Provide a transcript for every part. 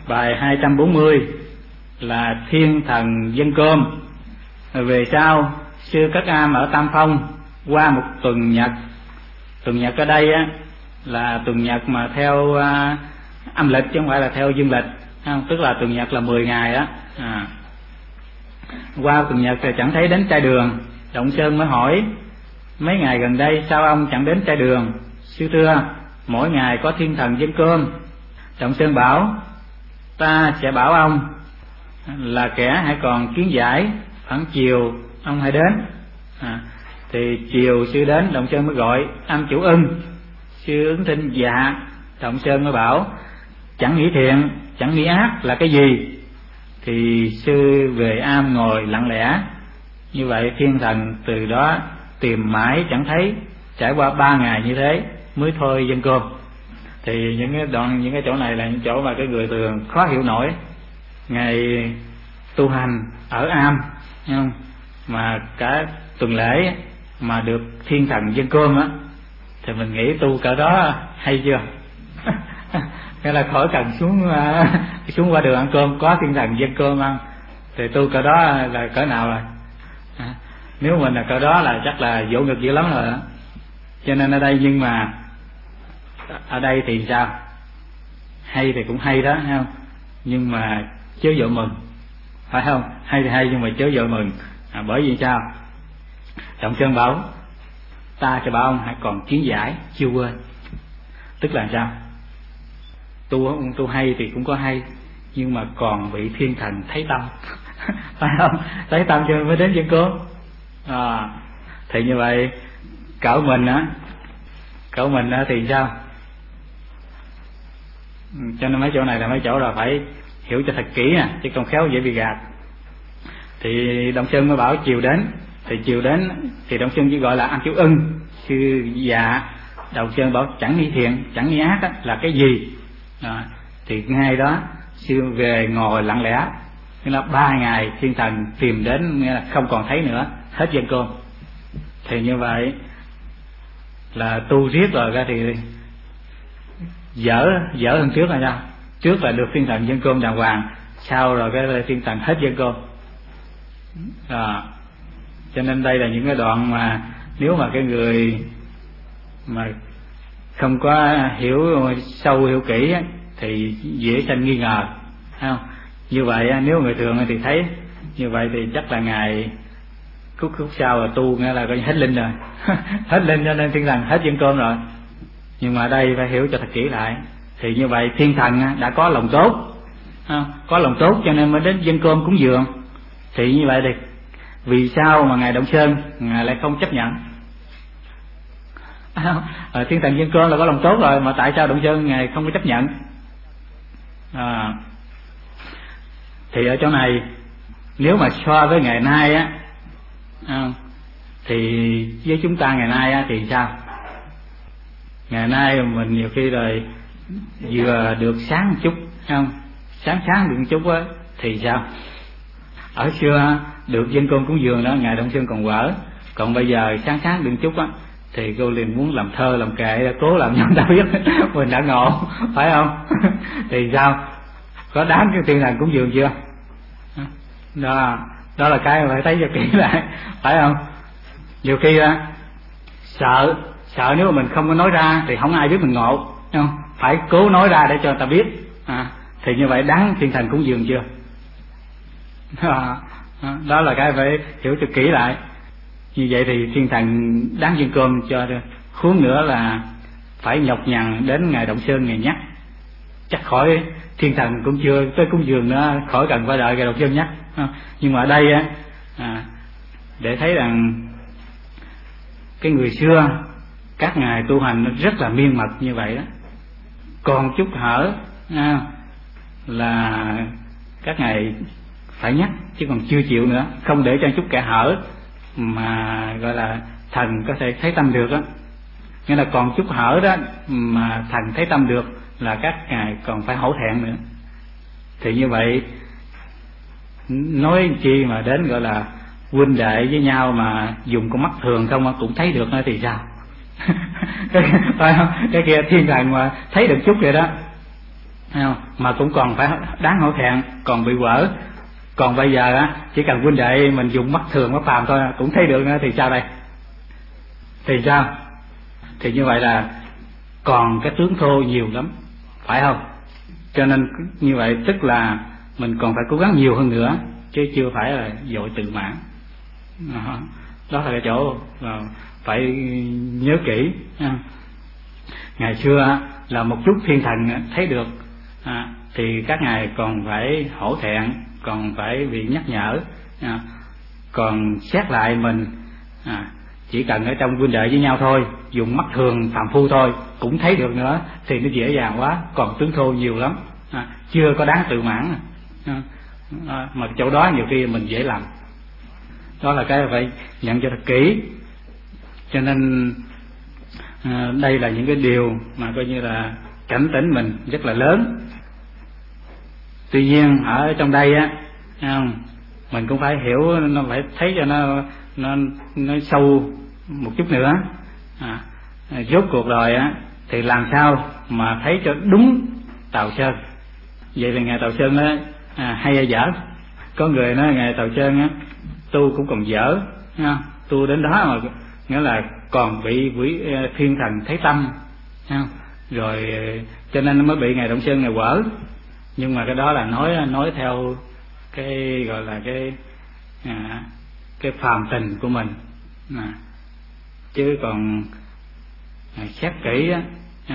Bài 240 là Thiên Thần Dân Cơm. Về sau sư Cát Am ở Tam Phong qua một tuần nhật. Tuần nhật ở đây á là tuần nhật mà theo âm lịch chứ không phải là theo dương lịch, tức là tuần nhật là 10 ngày đó. Qua tuần nhật thì chẳng thấy đến trai đường. Động Sơn mới hỏi: mấy ngày gần đây sao ông chẳng đến trai đường? Sư thưa: mỗi ngày có thiên thần dân cơm. Động Sơn bảo: ta sẽ bảo ông là kẻ hãy còn kiến giải, khoảng chiều ông hãy đến. Thì chiều sư đến, Động Sơn mới gọi: am chủ ưng. Sư ứng thinh dạ. Động Sơn mới bảo: chẳng nghĩ thiện, chẳng nghĩ ác là cái gì? Thì sư về am ngồi lặng lẽ. Như vậy thiên thần từ đó tìm mãi chẳng thấy, trải qua 3 ngày như thế mới thôi dân cơm. Thì những cái chỗ này là những chỗ mà cái người thường khó hiểu nổi. Ngày tu hành ở am, thấy không? Mà cả tuần lễ mà được thiên thần dân cơm á, thì mình nghĩ tu cỡ đó hay chưa? Cái là khỏi cần xuống qua đường ăn cơm có thiên thần dân cơm ăn, thì tu cỡ đó là cỡ nào rồi? Nếu mình là cỡ đó là chắc là vỗ ngực dữ lắm rồi đó. Cho nên ở đây, nhưng mà ở đây thì sao? Hay thì cũng hay đó, thấy không? Nhưng mà chớ vội mừng, phải không? Hay thì hay nhưng mà chớ vội mừng. Bởi vì sao? Động Sơn bảo: ta sẽ bảo ông hãy còn kiến giải, chưa quên. Tức là sao? Tu hay thì cũng có hay, nhưng mà còn bị thiên thần thấy tâm phải không? Thấy tâm cho mới đến dân cơm. Thì như vậy cỡ mình á thì sao? Cho nên mấy chỗ này là mấy chỗ là phải hiểu cho thật kỹ nè, chứ không khéo dễ bị gạt. Thì Động Sơn mới bảo chiều đến. Thì chiều đến thì Động Sơn chỉ gọi là am chủ ưng. Sư dạ. Động Sơn bảo chẳng nghĩ thiện, chẳng nghĩ ác là cái gì? Thì ngay đó sư về ngồi lặng lẽ. Nghĩa là 3 ngày thiên thần tìm đến, nghĩa là không còn thấy nữa, hết dân cơm. Thì như vậy là tu riết rồi ra thì dở hơn trước là sao? Trước là được thiên thần dân cơm đàng hoàng, sau rồi cái thiên thần hết dân cơm. Cho nên đây là những cái đoạn mà nếu mà cái người mà không có hiểu sâu hiểu kỹ thì dễ sanh nghi ngờ, thấy không? Như vậy nếu người thường thì thấy như vậy thì chắc là ngày khúc sau là tu nghĩa là coi như hết linh rồi hết linh, cho nên thiên thần hết dân cơm rồi. Nhưng mà đây phải hiểu cho thật kỹ lại. Thì như vậy thiên thần đã có lòng tốt, có lòng tốt cho nên mới đến dân cơm cúng dường. Thì như vậy thì vì sao mà ngài Động Sơn ngài lại không chấp nhận? Thiên thần dân cơm là có lòng tốt rồi, mà tại sao Động Sơn ngài không có chấp nhận? Thì ở chỗ này nếu mà so với ngày nay á, thì với chúng ta ngày nay á thì sao? Ngày nay mình nhiều khi rồi vừa được sáng một chút, không? Sáng được một chút á thì sao? Ở xưa được dân cơm cúng dường đó ngài Động Sơn còn quở, còn bây giờ sáng được một chút á thì cô liền muốn làm thơ làm kệ, cố làm cho người ta biết mình đã ngộ, phải không? Thì sao? Có đáng cái thiên thần cúng dường chưa? Đó là cái mà phải thấy cho kỹ lại, phải không? Nhiều khi sợ nếu mà mình không có nói ra thì không ai biết mình ngộ, không? Phải cố nói ra để cho người ta biết. Thì như vậy đáng thiên thần cúng dường chưa? Đó là cái phải hiểu cho kỹ lại. Như vậy thì thiên thần đáng dân cơm cho. Huống nữa là phải nhọc nhằn đến ngày Động Sơn ngày nhắc, chắc khỏi thiên thần cũng chưa tới cúng dường nữa, khỏi cần phải đợi ngày Động Sơn nhắc. Nhưng mà ở đây để thấy rằng cái người xưa các ngài tu hành nó rất là miên mật như vậy đó. Còn chút hở là các ngài phải nhắc, chứ còn chưa chịu nữa, không để cho chút kẻ hở mà gọi là thần có thể thấy tâm được đó. Nghĩa là còn chút hở đó mà thần thấy tâm được là các ngài còn phải hổ thẹn nữa. Thì như vậy nói chi mà đến gọi là huynh đệ với nhau mà dùng con mắt thường không cũng thấy được nữa thì sao? Phải không? Cái kia thiên thần mà thấy được chút vậy đó thấy không? Mà cũng còn phải đáng hổ thẹn, còn bị quở. Còn bây giờ á, chỉ cần huynh đệ mình dùng mắt thường mắt phàm thôi cũng thấy được nữa thì sao đây? Thì sao? Thì như vậy là còn cái tướng thô nhiều lắm, phải không? Cho nên như vậy tức là mình còn phải cố gắng nhiều hơn nữa, chứ chưa phải là vội tự mãn. Đó là cái chỗ phải nhớ kỹ. Ngày xưa là một chút thiên thần thấy được thì các ngài còn phải hổ thẹn, còn phải bị nhắc nhở. Còn xét lại mình chỉ cần ở trong huynh đệ với nhau thôi, dùng mắt thường phàm phu thôi cũng thấy được nữa thì nó dễ dàng quá. Còn tướng thô nhiều lắm, chưa có đáng tự mãn. Mà chỗ đó nhiều khi mình dễ làm. Đó là cái phải nhận cho thật kỹ. Cho nên đây là những cái điều mà coi như là cảnh tỉnh mình rất là lớn. Tuy nhiên ở trong đây á, mình cũng phải hiểu, nó phải thấy cho nó sâu một chút nữa. Rốt cuộc rồi á thì làm sao mà thấy cho đúng Tào Sơn. Vậy là ngài Tào Sơn đó hay hay dở. Có người nói ngài Tào Sơn á tu cũng còn dở, tu đến đó mà nghĩa là còn bị thiên thần thấy tâm, rồi cho nên nó mới bị ngài Động Sơn này quở. Nhưng mà cái đó là nói theo cái gọi là cái phàm tình của mình, chứ còn xét kỹ á,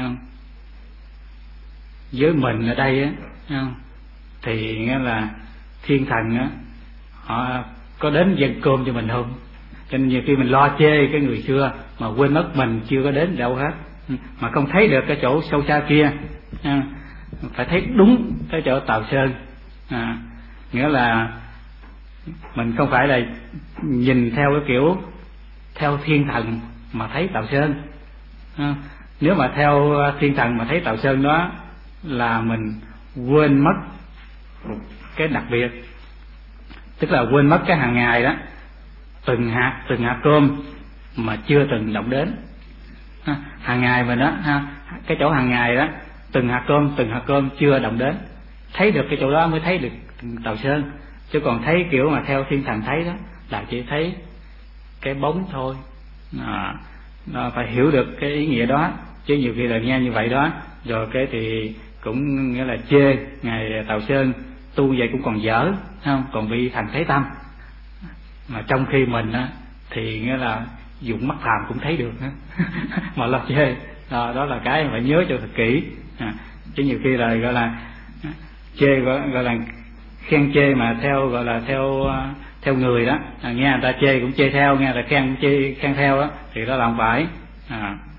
với mình ở đây á, thì nghĩa là thiên thần á họ có đến dâng cơm cho mình không? Cho nên nhiều khi mình lo chê cái người xưa mà quên mất mình chưa có đến đâu hết, mà không thấy được cái chỗ sâu xa kia. Phải thấy đúng cái chỗ Tào Sơn. Nghĩa là mình không phải là nhìn theo cái kiểu theo thiên thần mà thấy Tào Sơn. Nếu mà theo thiên thần mà thấy Tào Sơn đó là mình quên mất cái đặc biệt, tức là quên mất cái hàng ngày đó, từng hạt cơm mà chưa từng động đến. Hàng ngày mình đó, cái chỗ hàng ngày đó, từng hạt cơm chưa động đến, thấy được cái chỗ đó mới thấy được Tào Sơn. Chứ còn thấy kiểu mà theo thiên thần thấy đó là chỉ thấy cái bóng thôi. Nó phải hiểu được cái ý nghĩa đó, chứ nhiều khi là nghe như vậy đó rồi cái thì cũng nghĩa là chê ngài Tào Sơn tu vậy cũng còn dở, không còn bị thần thấy tâm. Mà trong khi mình á thì nghĩa là dùng mắt phàm cũng thấy được mà lo chê. Đó là cái phải nhớ cho thật kỹ. Chứ nhiều khi là gọi là chê, gọi là khen chê mà theo gọi là theo người đó, nghe người ta chê cũng chê theo, nghe người ta khen cũng khen theo đó, thì đó là không phải.